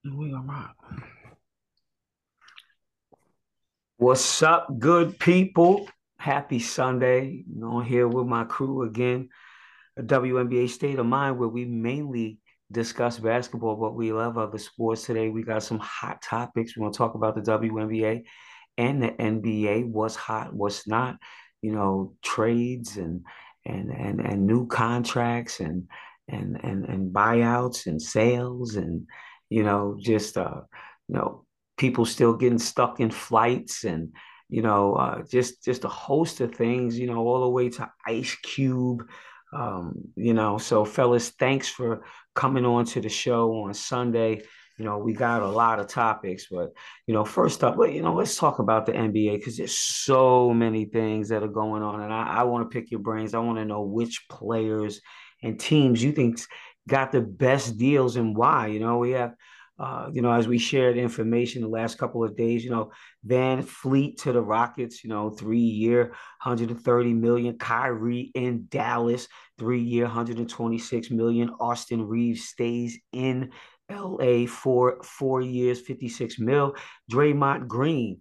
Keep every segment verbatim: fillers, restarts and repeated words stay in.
We are rock. What's up, good people? Happy Sunday. You know, here with my crew again, a W N B A State of Mind, where we mainly discuss basketball, but we love other sports today. We got some hot topics. We're going to talk about the W N B A and the N B A, what's hot, what's not, you know, trades and and and and new contracts and and and and buyouts and sales and you know, just uh, you know, people still getting stuck in flights and you know, uh, just just a host of things, you know, all the way to Ice Cube. Um, you know, so fellas, thanks for coming on to the show on Sunday. You know, we got a lot of topics, but you know, first up, well, you know, let's talk about the N B A because there's so many things that are going on, and I, I want to pick your brains. I want to know which players and teams you think got the best deals and why. You know, we have, uh, you know, as we shared information the last couple of days, you know, Van Fleet to the Rockets, you know, three year, one hundred thirty million. Kyrie in Dallas, three year, one hundred twenty-six million. Austin Reeves stays in L A for four years, fifty-six mil. Draymond Green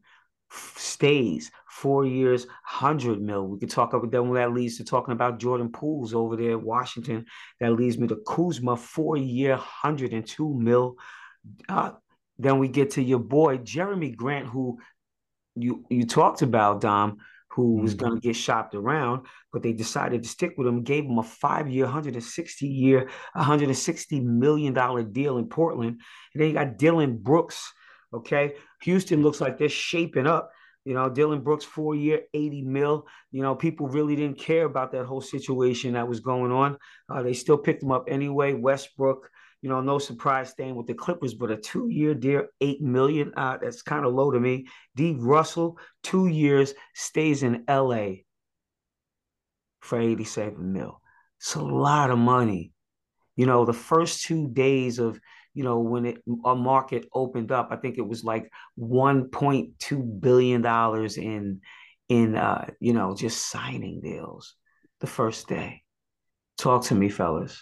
stays four years, one hundred mil. We could talk about then that leads to talking about Jordan Pools over there in Washington. That leads me to Kuzma, four year, one hundred two mil. Uh, then we get to your boy Jeremy Grant, who you you talked about, Dom, who was Mhm. going to get shopped around, but they decided to stick with him, gave him a five-year, one hundred sixty year, one hundred sixty million dollar deal in Portland. And then you got Dylan Brooks. Okay. Houston looks like they're shaping up. You know, Dylan Brooks, four year, eighty mil. You know, people really didn't care about that whole situation that was going on. Uh, they still picked him up anyway. Westbrook, you know, no surprise staying with the Clippers, but a two year deal, eight million. Uh, that's kind of low to me. D. Russell, two years, stays in L A for eighty-seven mil. It's a lot of money. You know, the first two days of, you know, when it a market opened up, I think it was like one point two billion dollars in in uh, you know, just signing deals the first day. Talk to me, fellas.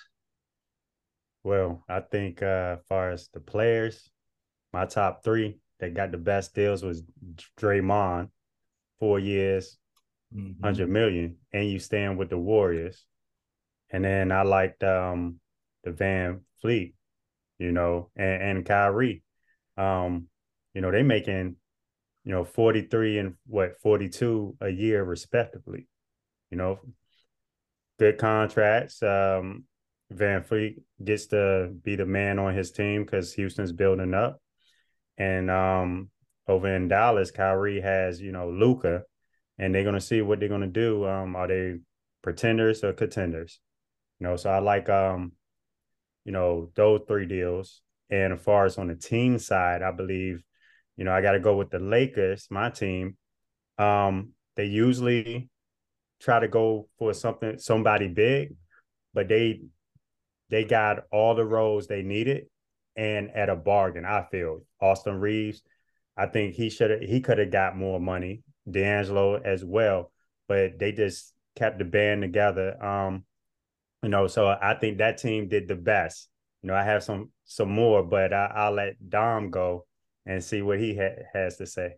Well, I think uh, as far as the players, my top three that got the best deals was Draymond, four years, one hundred Mhm. million, and you staying with the Warriors. And then I liked um, the Van Fleet, you know, and, and Kyrie. Um, you know, they making, you know, forty-three and what, forty-two a year respectively. You know, good contracts. Um, Van Fleet gets to be the man on his team because Houston's building up. And um, over in Dallas, Kyrie has, you know, Luka, and they're gonna see what they're gonna do. Um, are they pretenders or contenders? You know, so I like um, you know, those three deals. And as far as on the team side, I believe, you know, I got to go with the Lakers, my team. Um, they usually try to go for something, somebody big, but they they got all the roles they needed and at a bargain. I feel Austin Reeves, I think he should have he could have got more money. D'Angelo as well, but they just kept the band together. Um, you know, so I think that team did the best. You know, I have some some more, but I, I'll let Dom go and see what he ha- has to say.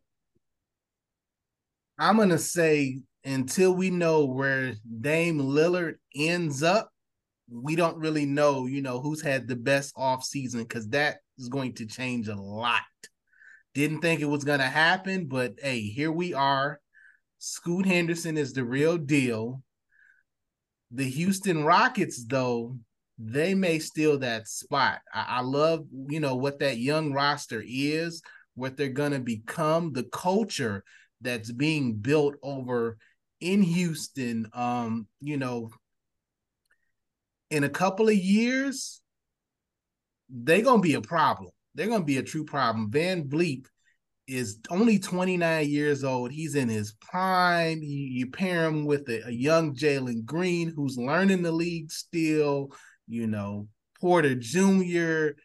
I'm gonna say until we know where Dame Lillard ends up, we don't really know, you know, who's had the best off season because that is going to change a lot. Didn't think it was gonna happen, but hey, here we are. Scoot Henderson is the real deal. The Houston Rockets, though, they may steal that spot. I, I love, you know, what that young roster is, what they're gonna become, the culture that's being built over in Houston. Um, you know, in a couple of years, they're gonna be a problem. They're gonna be a true problem. Van Vliet is only twenty-nine years old. He's in his prime. You, you pair him with a, a young Jalen Green who's learning the league still, you know, Porter Junior,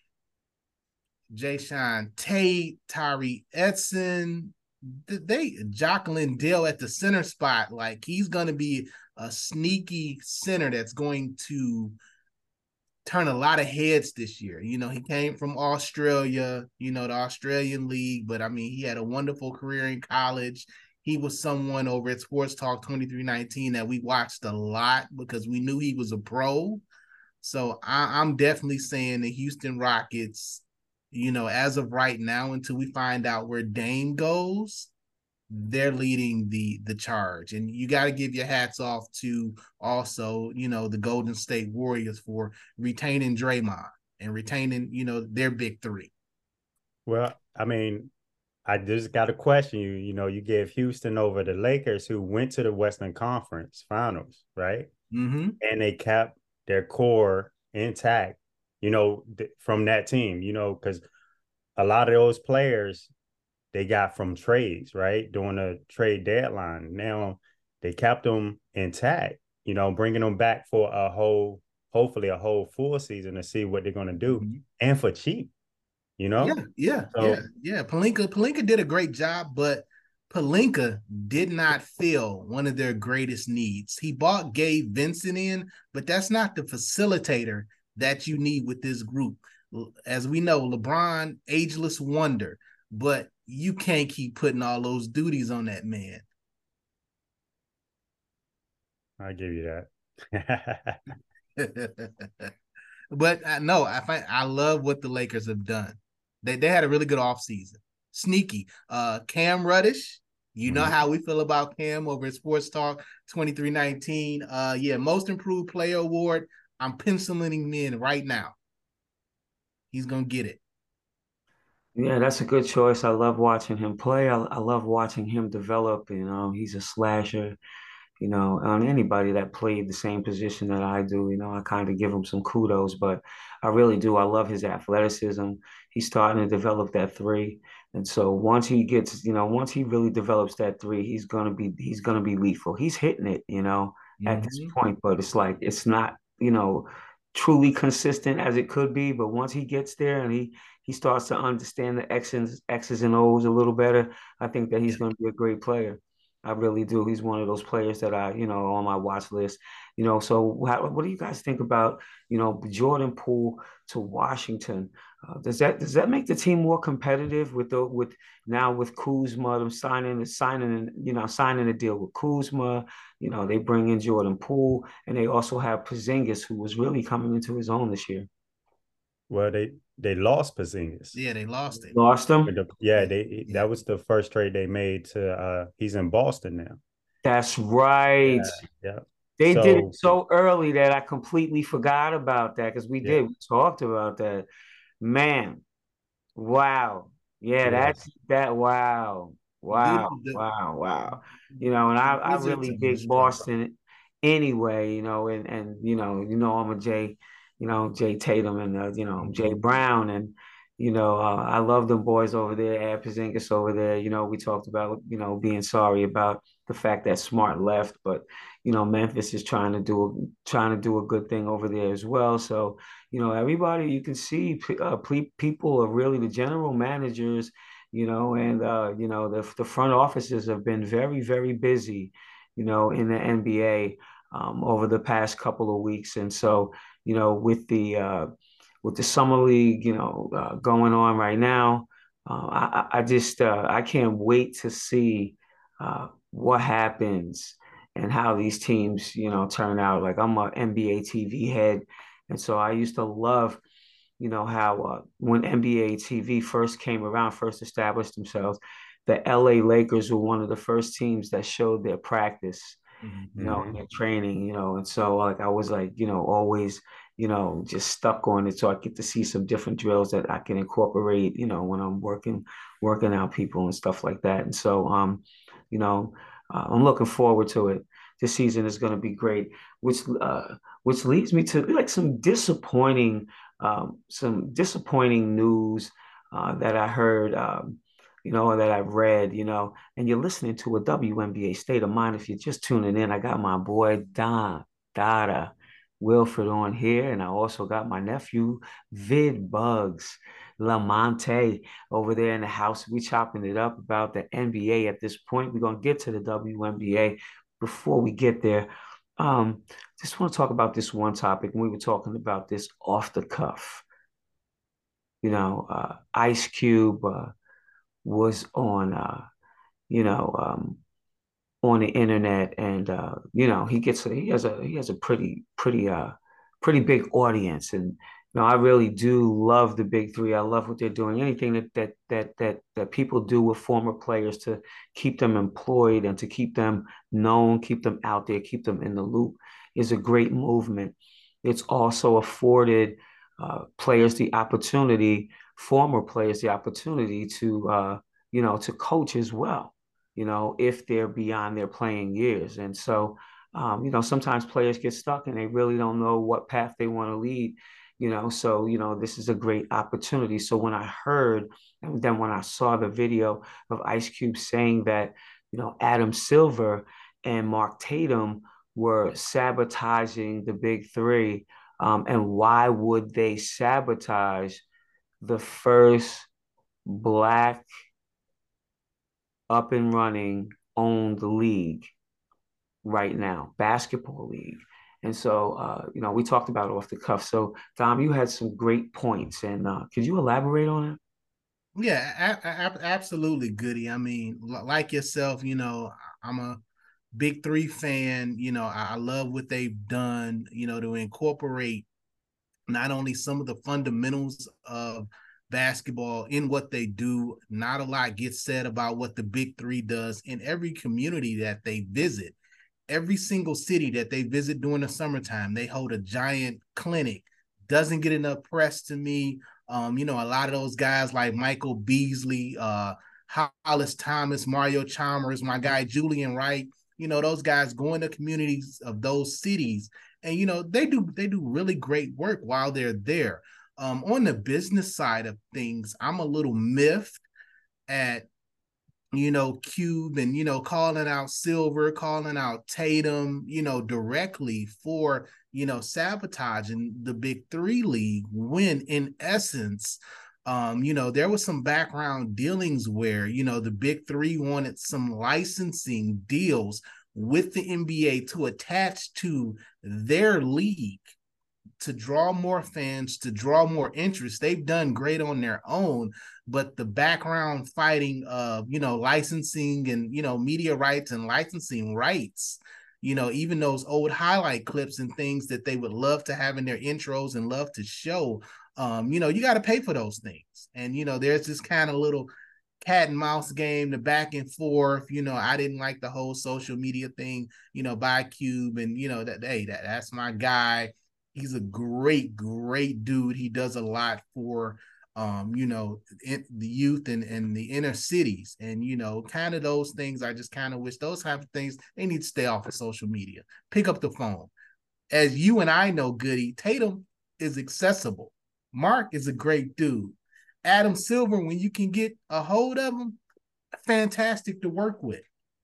Jay Tate, Tyree Edson. They Jocelyn Dale at the center spot. Like he's gonna be a sneaky center that's going to turn a lot of heads this year. You know, he came from Australia, you know, the Australian League, but I mean, he had a wonderful career in college. He was someone over at Sports Talk twenty-three nineteen that we watched a lot because we knew he was a pro. So I, I'm definitely saying the Houston Rockets, you know, as of right now, until we find out where Dame goes, they're leading the the charge. And you got to give your hats off to also, you know, the Golden State Warriors for retaining Draymond and retaining, you know, their big three. Well, I mean, I just got to question you. You know, you gave Houston over the Lakers, who went to the Western Conference Finals, right? Mm-hmm. And they kept their core intact, you know, th- from that team, you know, because a lot of those players they got from trades, right? During the trade deadline. Now they kept them intact, you know, bringing them back for a whole, hopefully a whole full season to see what they're going to do, mm-hmm. and for cheap, you know? Yeah, yeah, so, yeah, yeah. Pelinka, Pelinka did a great job, but Pelinka did not fill one of their greatest needs. He bought Gabe Vincent in, but that's not the facilitator that you need with this group. As we know, LeBron, ageless wonder, but you can't keep putting all those duties on that man. I give you that. But I know I find I love what the Lakers have done. They they had a really good offseason. Sneaky. Uh Cam Reddish. You know mm-hmm. how we feel about Cam over at Sports Talk twenty-three nineteen. Uh yeah, most improved player award. I'm penciling him in right now. He's gonna get it. Yeah, that's a good choice. I love watching him play. I, I love watching him develop. You know, he's a slasher. You know, on anybody that played the same position that I do, you know, I kind of give him some kudos, but I really do. I love his athleticism. He's starting to develop that three. And so once he gets, you know, once he really develops that three, he's gonna be he's gonna be lethal. He's hitting it, you know, mm-hmm. at this point, but it's like it's not, you know, truly consistent as it could be. But once he gets there and he he starts to understand the X's, X's and O's a little better, I think that he's going to be a great player. I really do. He's one of those players that I, you know, on my watch list. You know, so how, what do you guys think about, you know, Jordan Poole to Washington? Uh, does that does that make the team more competitive with the with now with Kuzma them signing signing you know signing a deal with Kuzma? You know, they bring in Jordan Poole and they also have Porzingis, who was really coming into his own this year. Well, they they lost Porzingis. Yeah, they lost it. Lost him. The, yeah, they yeah. That was the first trade they made to. Uh, he's in Boston now. That's right. Yeah. yeah. They so, did it so early that I completely forgot about that because we yeah. did. We talked about that. Man, wow. Yeah, yeah. that's that. Wow. Wow. The, wow. Wow. You know, and I, I really dig Boston anyway, you know, and, and, you know, you know, I'm a Jay, you know, Jay Tatum and, uh, you know, mm-hmm. Jay Brown. And, you know, uh, I love them boys over there, Ad Porzingis over there. You know, we talked about, you know, being sorry about the fact that Smart left, but, you know, Memphis is trying to do, trying to do a good thing over there as well. So, you know, everybody, you can see uh, people are really the general managers, you know, and, uh, you know, the, the front offices have been very, very busy, you know, in the N B A um, over the past couple of weeks. And so, you know, with the, uh, with the summer league, you know, uh, going on right now, uh, I, I just, uh, I can't wait to see uh, what happens and how these teams, you know, turn out. Like I'm a N B A T V head. And so I used to love, you know, how uh, when N B A T V first came around, first established themselves, the L A Lakers were one of the first teams that showed their practice, mm-hmm. you know, and their training, you know. And so like I was like, you know, always, you know, just stuck on it. So I get to see some different drills that I can incorporate, you know, when I'm working, working out people and stuff like that. And so, um, you know, uh, I'm looking forward to it. This season is going to be great, which uh, which leads me to like some disappointing, um, some disappointing news uh, that I heard, um, you know, that I've read, you know. And you're listening to a W N B A State of Mind. If you're just tuning in, I got my boy Don Dada Wilfred on here, and I also got my nephew Vid Bugs Lamonte over there in the house. We chopping it up about the N B A at this point. We're gonna get to the W N B A. Before we get there, Um, just want to talk about this one topic. And we were talking about this off the cuff. You know, uh, Ice Cube uh, was on, uh, you know, um, on the internet, and uh, you know, he gets a, he has a he has a pretty pretty uh pretty big audience, and you know, I really do love the big three. I love what they're doing. Anything that that that that that people do with former players to keep them employed and to keep them known, keep them out there, keep them in the loop is a great movement. It's also afforded uh, players the opportunity, former players the opportunity to uh, you know, to coach as well, you know, if they're beyond their playing years. And so, um, you know, sometimes players get stuck and they really don't know what path they want to lead, you know. So, you know, this is a great opportunity. So when I heard, and then when I saw the video of Ice Cube saying that, you know, Adam Silver and Mark Tatum were sabotaging the big three, um, and why would they sabotage the first black up and running own the league right now, basketball league. And so, uh, you know, we talked about it off the cuff. So, Dom, you had some great points, and uh, could you elaborate on it? Yeah, a- a- absolutely, Goody. I mean, like yourself, you know, I'm a big three fan. You know, I, I love what they've done, you know, to incorporate not only some of the fundamentals of basketball in what they do. Not a lot gets said about what the big three does in every community that they visit. Every single city that they visit during the summertime, they hold a giant clinic. Doesn't get enough press to me. Um, you know, a lot of those guys like Michael Beasley, uh, Hollis Thomas, Mario Chalmers, my guy Julian Wright, you know, those guys go into communities of those cities, and you know, they do they do really great work while they're there. Um, on the business side of things, I'm a little miffed at, you know, Cube and, you know, calling out Silver, calling out Tatum, you know, directly for, you know, sabotaging the Big Three League, when in essence, um, you know, there was some background dealings where, you know, the Big Three wanted some licensing deals with the N B A to attach to their league to draw more fans, to draw more interest. They've done great on their own, but the background fighting of, you know, licensing and, you know, media rights and licensing rights, you know, even those old highlight clips and things that they would love to have in their intros and love to show, um, you know, you got to pay for those things. And, you know, there's this kind of little cat and mouse game, the back and forth. You know, I didn't like the whole social media thing, you know, by Cube, and, you know, that, hey, that that's my guy. He's a great, great dude. He does a lot for, um, you know, in, the youth and, and the inner cities. And, you know, kind of those things, I just kind of wish those type of things, they need to stay off of social media. Pick up the phone. As you and I know, Goody, Tatum is accessible. Mark is a great dude. Adam Silver, when you can get a hold of him, fantastic to work with.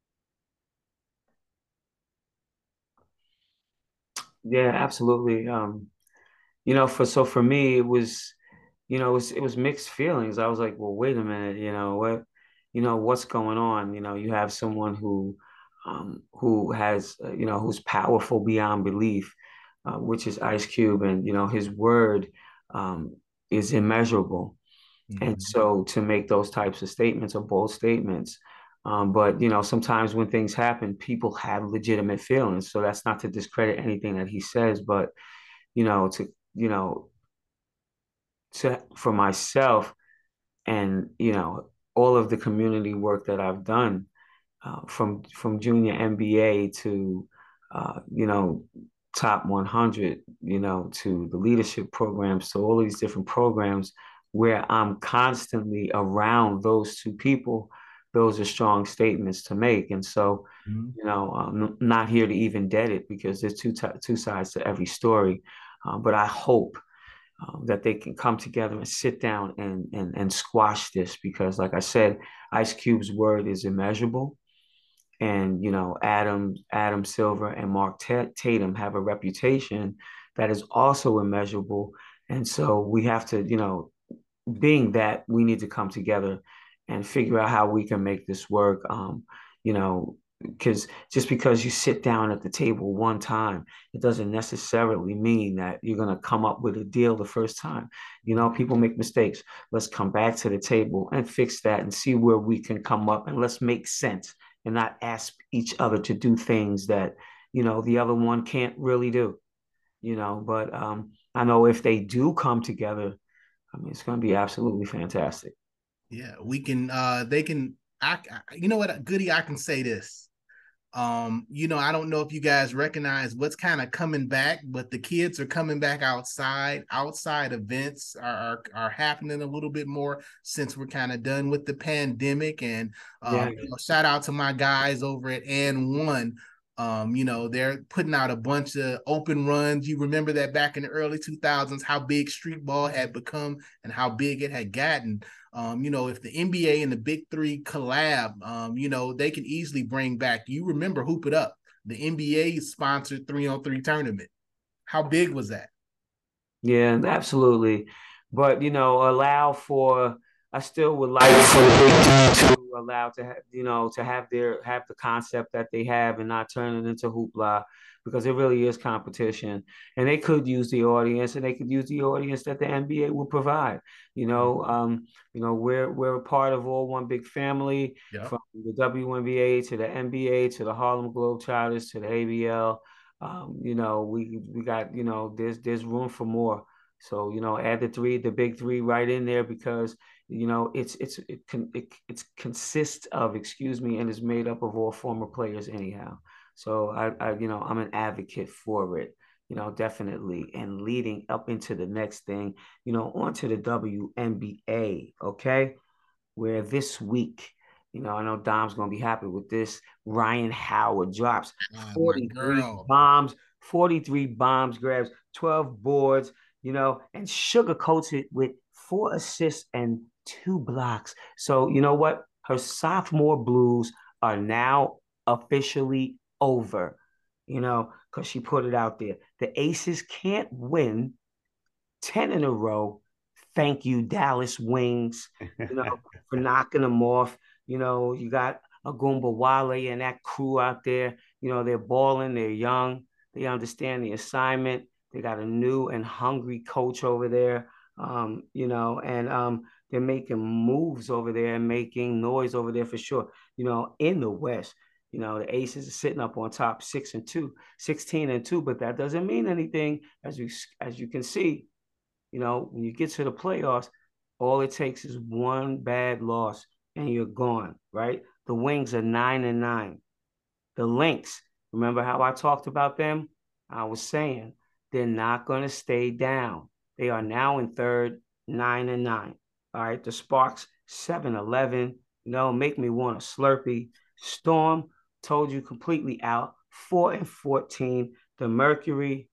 Yeah, absolutely. Um, you know, for so for me, it was, you know, it was it was mixed feelings. I was like, well, wait a minute, you know, what, you know, what's going on? You know, you have someone who, um, who has, uh, you know, who's powerful beyond belief, uh, which is Ice Cube, and you know, his word, um, is immeasurable. And Mm-hmm. so to make those types of statements are bold statements. Um, but you know, sometimes when things happen, people have legitimate feelings. So that's not to discredit anything that he says, but you know, to you know, to for myself and you know, all of the community work that I've done, uh, from from junior N B A to uh, you know, top one hundred, you know, to the leadership programs, to all these different programs where I'm constantly around those two people. Those are strong statements to make, and so Mm-hmm. you know, I'm not here to even dead it because there's two t- two sides to every story. Uh, but I hope um, that they can come together and sit down and and and squash this because, like I said, Ice Cube's word is immeasurable, and you know, Adam Adam Silver and Mark Tatum have a reputation that is also immeasurable, and so we have to, you know, being that we need to come together and figure out how we can make this work. Um, you know, because just because you sit down at the table one time, it doesn't necessarily mean that you're going to come up with a deal the first time. You know, people make mistakes. Let's come back to the table and fix that and see where we can come up, and let's make sense and not ask each other to do things that, you know, the other one can't really do, you know. But um, I know if they do come together, I mean, it's going to be absolutely fantastic. Yeah, we can. Uh, they can. I. You know what, Goody? I can say this. Um, you know, I don't know if you guys recognize what's kind of coming back, but the kids are coming back outside. Outside events are are, are happening a little bit more since we're kind of done with the pandemic. And Yeah. um, you know, shout out to my guys over at And One. Um, you know, they're putting out a bunch of open runs. You remember that back in the early two thousands, how big street ball had become and how big it had gotten. Um, you know, if the N B A and the Big Three collab, um, you know, they can easily bring back. You remember Hoop It Up, the N B A sponsored three on three tournament. How big was that? Yeah, absolutely. But you know, allow for I still would like for the Big Three to allow to have, you know, to have their have the concept that they have and not turn it into hoopla, because it really is competition. And they could use the audience, and they could use the audience that the N B A will provide. You know, um, you know, we're we're a part of all one big family, Yep. from the W N B A to the N B A to the Harlem Globetrotters to the A B L. Um, you know, we we got, you know, there's there's room for more. So, you know, add the three, the big three right in there, because, you know, it's it's it can it, it consists of, excuse me, and is made up of all former players anyhow. So I, I you know, I'm an advocate for it, you know, definitely. And leading up into the next thing, you know, onto the W N B A, okay? Where this week, you know, I know Dom's going to be happy with this. Ryan Howard drops Uh, my forty-three girl. bombs, forty-three bombs, grabs twelve boards, you know, and sugarcoats it with four assists and two blocks. So, you know what? Her sophomore blues are now officially over, you know, because she put it out there. The Aces can't win ten in a row. Thank you, Dallas Wings, you know, for knocking them off. You know, you got Agumba Wale and that crew out there. You know, they're balling, they're young, they understand the assignment. They got a new and hungry coach over there, um, you know, and um, they're making moves over there and making noise over there for sure. You know, in the West, you know, the Aces are sitting up on top six and two, sixteen and two, but that doesn't mean anything, as you as you can see. You know, when you get to the playoffs, all it takes is one bad loss and you're gone, right? The Wings are nine and nine. The Lynx, remember how I talked about them? I was saying they're not going to stay down. They are now in third, nine and nine. All right. The Sparks, seven eleven. You know, make me want a Slurpee. Storm, told you completely out, four and fourteen. The Mercury,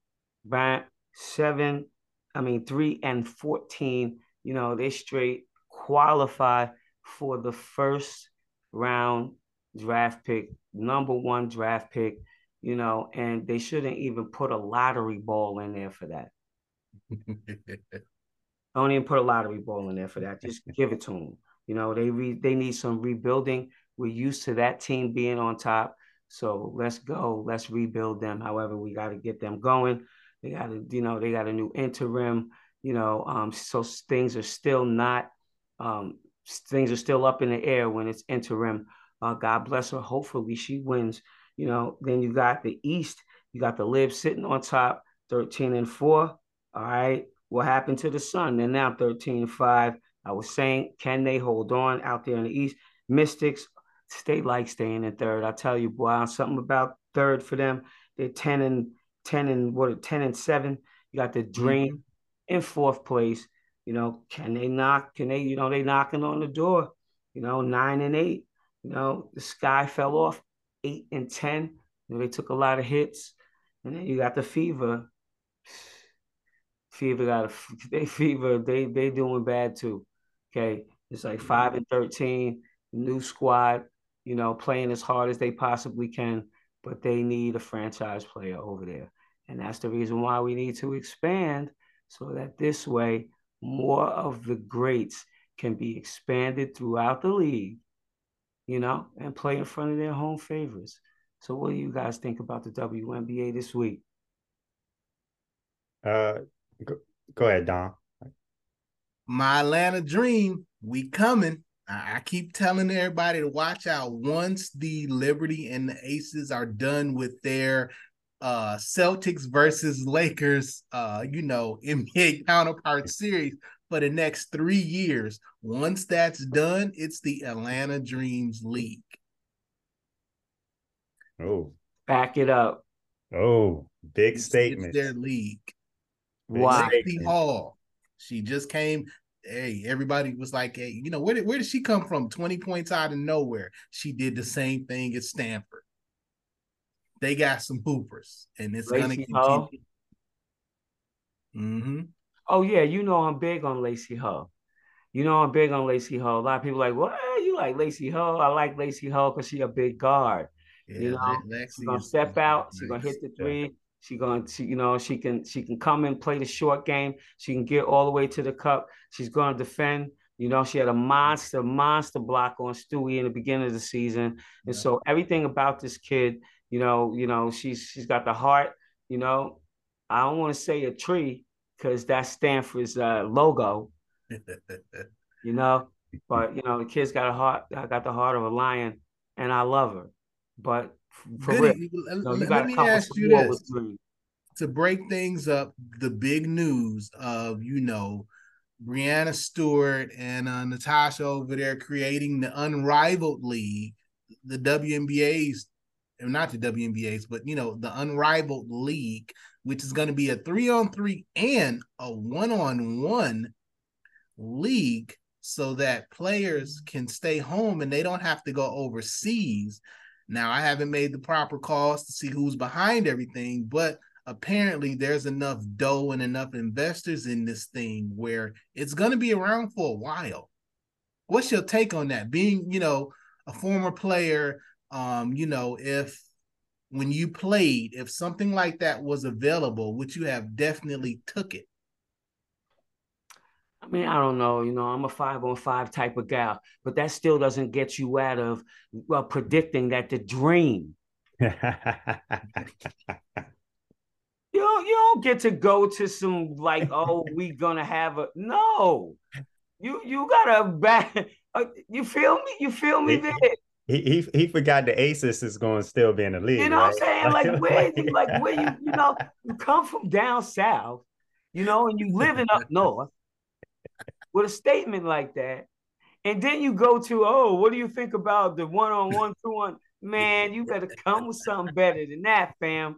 seven, I mean, three and fourteen. You know, they straight qualify for the first round draft pick, number one draft pick, you know, and they shouldn't even put a lottery ball in there for that. Don't even put a lottery ball in there for that. Just give it to them. You know, they re- they need some rebuilding. We're used to that team being on top. So let's go. Let's rebuild them. However, we got to get them going. They got to, you know, they got a new interim, you know, um, so things are still not, um, things are still up in the air when it's interim. Uh, God bless her. Hopefully she wins. You know, then you got the East. You got the Libs sitting on top, thirteen and four. All right. What happened to the Sun? They're now thirteen and five. I was saying, can they hold on out there in the East? Mystics, stay like staying in third. I tell you, boy, something about third for them. They're ten and ten and what ten and seven. You got the Dream mm-hmm. in fourth place. You know, can they knock? Can they, you know, they knocking on the door, you know, nine and eight. You know, the sky fell off, eight and ten. You know, they took a lot of hits. And then you got the Fever. Fever got a they Fever, they they doing bad too. Okay. It's like five and thirteen, new squad, you know, playing as hard as they possibly can, but they need a franchise player over there. And that's the reason why we need to expand, so that this way more of the greats can be expanded throughout the league, you know, and play in front of their home favorites. So what do you guys think about the W N B A this week? Uh, go, go ahead, Don. My Atlanta Dream, we coming. I, I keep telling everybody to watch out. Once the Liberty and the Aces are done with their uh Celtics versus Lakers, uh, you know, N B A counterpart series for the next three years. Once that's done, it's the Atlanta Dreams League. Oh, Back it up. oh, big It's, statement. it's their league. Big Why? Lacey Hall. She just came. Hey, everybody was like, hey, you know, where did where did she come from? twenty points out of nowhere. She did the same thing at Stanford. They got some hoopers, and it's gonna Lacey Hull. continue. Mm-hmm. Oh yeah, you know I'm big on Lacey Hull. You know I'm big on Lacey Hull. A lot of people are like, what? You like Lacey Hull? I like Lacey Hull because she a big guard. You Yeah, know, she's Lexi gonna is, step is out. She's gonna nice. hit the Yeah. three. She gonna, she, you know, she can she can come and play the short game. She can get all the way to the cup. She's gonna defend. You know, she had a monster, monster block on Stewie in the beginning of the season, and Yeah. so everything about this kid, you know, you know, she's she's got the heart. You know, I don't want to say a tree because that's Stanford's uh, logo. You know, but you know, the kid's got a heart. I got the heart of a lion, and I love her. But for real, Goody, you know, you let, got let to me come with ask some you more with this Green. to break things up. The big news of you know Brianna Stewart and uh, Natasha over there creating the Unrivaled League, the W N B A's, or not the W N B A's, but you know the Unrivaled League, which is going to be a three-on-three and a one-on-one league, so that players can stay home and they don't have to go overseas. Now, I haven't made the proper calls to see who's behind everything, but apparently there's enough dough and enough investors in this thing where it's going to be around for a while. What's your take on that? Being, you know, a former player, um, you know, if when you played, if something like that was available, would you have definitely took it? I mean, I don't know. You know, I'm a five on five type of gal, but that still doesn't get you out of well predicting that the dream. You don't, you don't get to go to some like, oh, we gonna have a no. You you gotta back. Uh, you feel me? You feel me there? he, he he forgot the Aces is going to still be in the You league, know what I'm right? saying? Like where you like where you you know you come from down south, you know, and you living up north with a statement like that, and then you go to oh, what do you think about the one on one, two on? Man, you better come with something better than that, fam.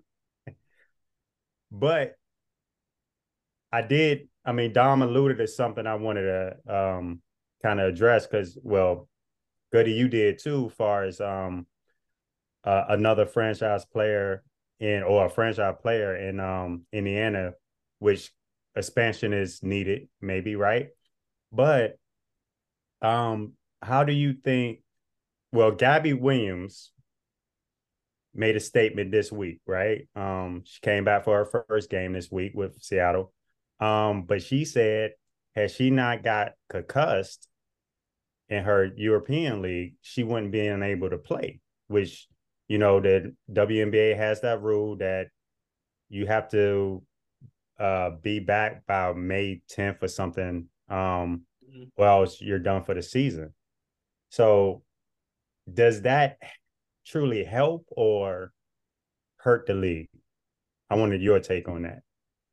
But I did. I mean, Dom alluded to something I wanted to um, kind of address because, well, Goody, you did too, far as um, uh, another franchise player in or a franchise player in um, Indiana, which expansion is needed, maybe, right? But um, how do you think? Well, Gabby Williams made a statement this week, right? Um, she came back for her first game this week with Seattle. Um, but she said, had she not got concussed in her European league, she wouldn't be unable to play, which, you know, the W N B A has that rule that you have to uh, be back by May tenth or something, um, or else you're done for the season. So does that truly help or hurt the league? I wanted your take on that.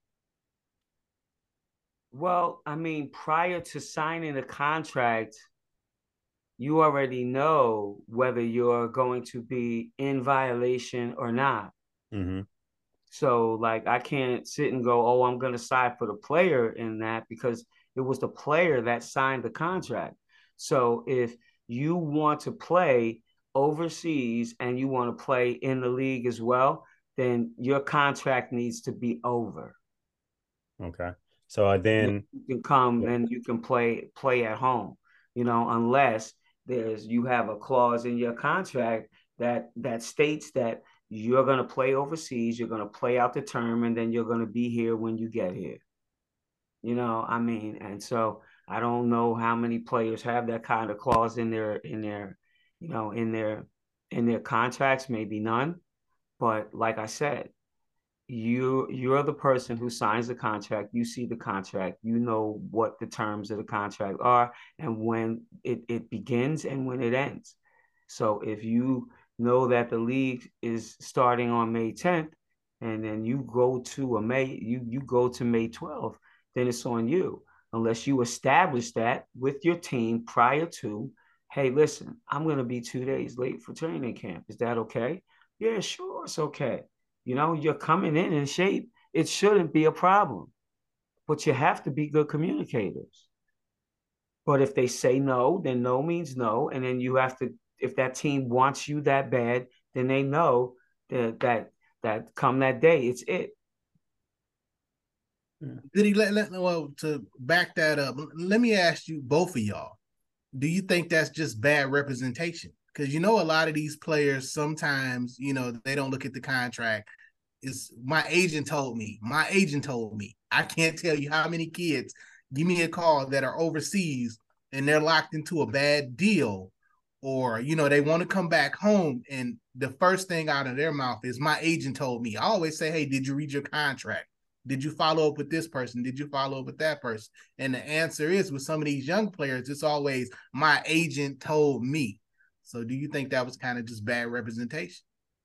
Well, I mean, prior to signing the contract, you already know whether you're going to be in violation or not. Mm-hmm. So, like, I can't sit and go, oh, I'm going to side for the player in that because it was the player that signed the contract. So, if you want to play overseas and you want to play in the league as well, then your contract needs to be over. Okay. So uh, then you can come and you can play play at home, you know, unless there's you have a clause in your contract that that states that you're going to play overseas, you're going to play out the term, and then you're going to be here when you get here. You know, I mean, and so I don't know how many players have that kind of clause in their in their you know, in their in their contracts, maybe none. But like I said, you you're the person who signs the contract. You see the contract. You know what the terms of the contract are and when it, it begins and when it ends. So if you know that the league is starting on May tenth and then you go to a May you you go to May twelfth, then it's on you. Unless you establish that with your team prior to, hey, listen, I'm going to be two days late for training camp. Is that okay? Yeah, sure, it's okay. You know, you're coming in in shape. It shouldn't be a problem, but you have to be good communicators. But if they say no, then no means no. And then you have to, if that team wants you that bad, then they know that that that come that day, it's it. Did he let, let well to back that up? Let me ask you, both of y'all, do you think that's just bad representation? Because you know a lot of these players sometimes, you know, they don't look at the contract. It's my agent told me. My agent told me. I can't tell you how many kids give me a call that are overseas and they're locked into a bad deal, or you know they want to come back home and the first thing out of their mouth is my agent told me. I always say, hey, did you read your contract? Did you follow up with this person? Did you follow up with that person? And the answer is, with some of these young players, it's always my agent told me. So do you think that was kind of just bad representation?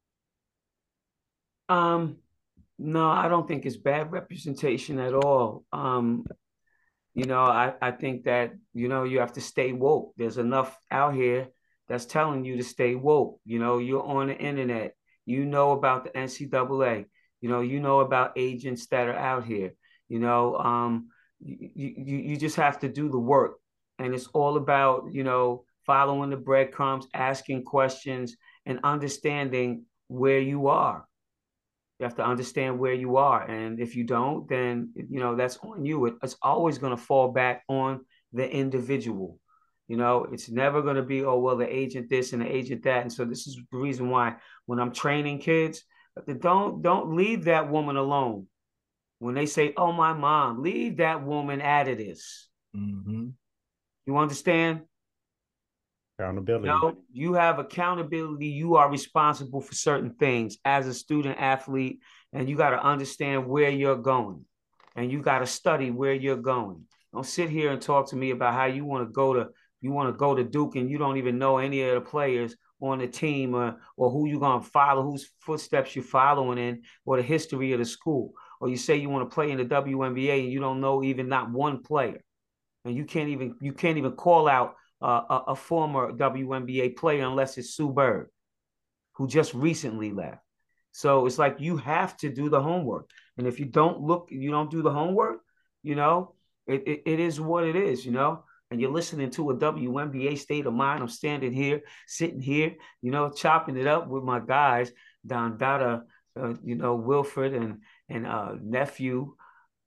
Um, no, I don't think it's bad representation at all. Um, you know, I, I think that, you know, you have to stay woke. There's enough out here that's telling you to stay woke. You know, you're on the internet. You know about the N C double A. You know, you know about agents that are out here. You know, um, you, you, you just have to do the work. And it's all about, you know, following the breadcrumbs, asking questions, and understanding where you are. You have to understand where you are. And if you don't, then, you know, that's on you. It, it's always going to fall back on the individual. You know, it's never going to be, oh, well, the agent this and the agent that. And so this is the reason why when I'm training kids, don't don't leave that woman alone. When they say, oh, my mom, leave that woman out of this. Mm-hmm. You understand? Accountability. You know, you have accountability. You are responsible for certain things as a student athlete, and you got to understand where you're going, and you got to study where you're going. Don't sit here and talk to me about how you want to go to you want to go to Duke and you don't even know any of the players on the team, or or who you're gonna follow, whose footsteps you're following in, or the history of the school. Or you say you want to play in the W N B A and you don't know even not one player, and you can't even you can't even call out uh, a, a former W N B A player unless it's Sue Bird, who just recently left. So it's like you have to do the homework, and if you don't look, you don't do the homework, you know, it, it, it is what it is, you know. And you're listening to a W N B A State of Mind. I'm standing here, sitting here, you know, chopping it up with my guys, Don Dada, uh, you know, Wilfred and and uh, nephew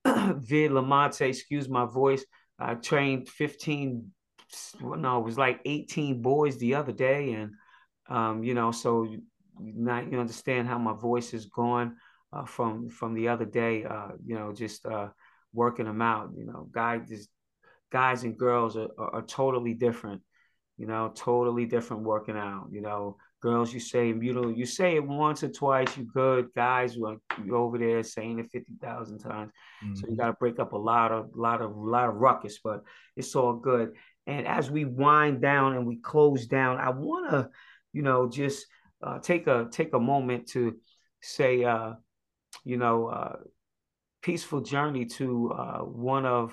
Vid Lamonte, excuse my voice. I trained fifteen, no, it was like eighteen boys the other day. And, um, you know, so you, not, you understand how my voice is gone uh, from from the other day, uh, you know, just uh, working them out. You know, guys, guys and girls are, are, are totally different, you know, totally different working out. You know, girls, you say, you know, you say it once or twice, you good. Guys, you you over there saying it fifty thousand times. Mm-hmm. So you got to break up a lot of, lot of, lot of ruckus, but it's all good. And as we wind down and we close down, I want to, you know, just uh, take a, take a moment to say, uh, you know, uh, peaceful journey to uh, one of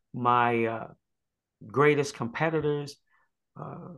my uh, greatest competitors. Uh,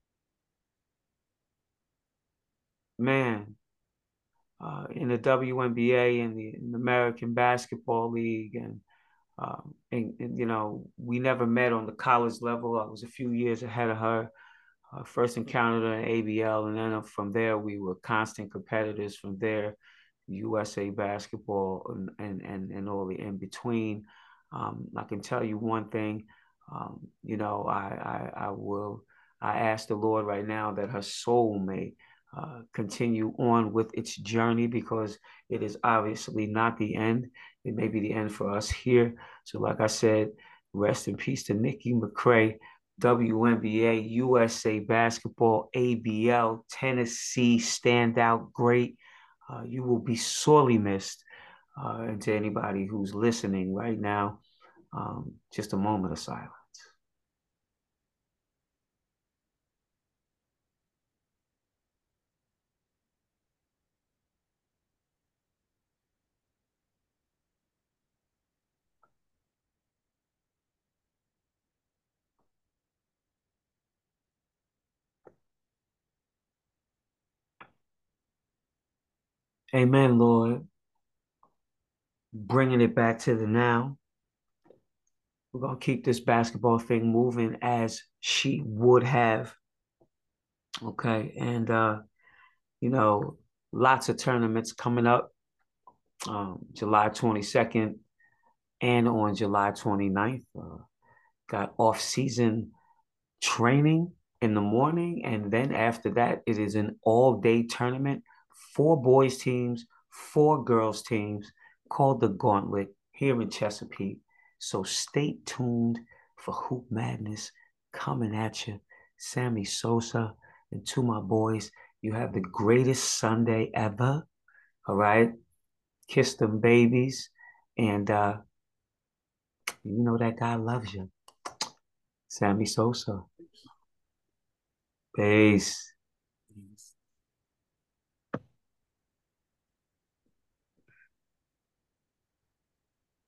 man, uh, in the W N B A and the, in the American Basketball League, and, um, and, and you know, we never met on the college level. I was a few years ahead of her. Uh, first encountered her in A B L, and then from there we were constant competitors. From there, U S A Basketball and and and, and all the in between. Um, I can tell you one thing. Um, you know, I, I I will. I ask the Lord right now that her soul may uh, continue on with its journey, because it is obviously not the end. It may be the end for us here. So, like I said, rest in peace to Nikki McCray. W N B A, U S A Basketball, A B L, Tennessee standout great. Uh, you will be sorely missed. Uh, and to anybody who's listening right now, um, just a moment of silence. Amen, Lord. Bringing it back to the now. We're going to keep this basketball thing moving as she would have. Okay. And, uh, you know, lots of tournaments coming up um, July twenty-second and on July twenty-ninth. Uh, got off-season training in the morning. And then after that, it is an all-day tournament. Four boys teams, four girls teams called the Gauntlet here in Chesapeake. So stay tuned for Hoop Madness coming at you. Sammy Sosa and to my boys, you have the greatest Sunday ever. All right. Kiss them babies. And uh, you know that guy loves you. Sammy Sosa. Peace.